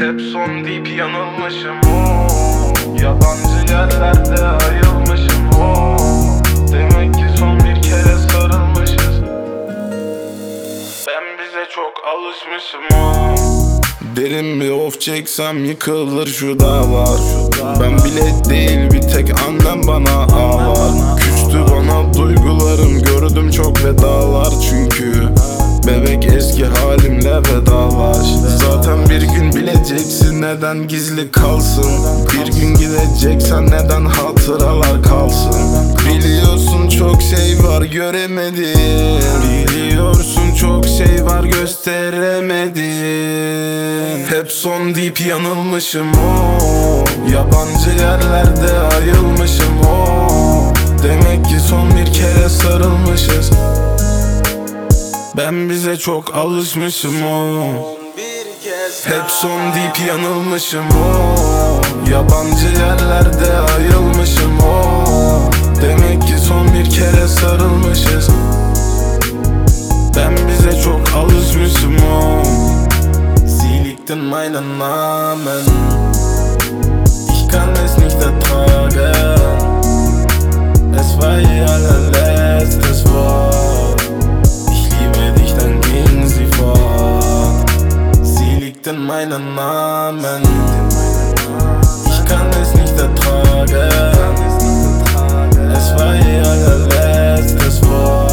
Hep son deyip yanılmışım, yabancı yerlerde ayılmışım, demek ki son bir kere sarılmışız. Ben bize çok alışmışım, Derin bir of çeksem yıkılır şu dağlar. Ben bile değil bir tek annem bana ağlar. Küstü bana duygularım, gördüm çok vedalar. Çünkü bebek eski halimle vedalaş. Zaten bir gün bileceksin neden gizli kalsın. Bir gün gideceksen neden hatıralar kalsın. Biliyorsun çok şey var göremedim. Biliyorsun çok şey var gösteremedim. Hep son deyip yanılmışım, yabancı yerlerde ayılmışım, demek ki son bir kere sarılmışız. Ben bize çok alışmışım, hep son deyip yanılmışım, yabancı yerlerde ayılmışım, demek ki son bir kere sarılmışız. Ben bize çok alışmışım, Sie liegt in meinen Namen. Ich kann es nicht ertragen. Es war ihr allerletztes Wort. Ich liebe dich, dann ging sie fort. Sie liegt in meinen Namen. Ich kann es nicht ertragen. Es war ihr allerletztes Wort.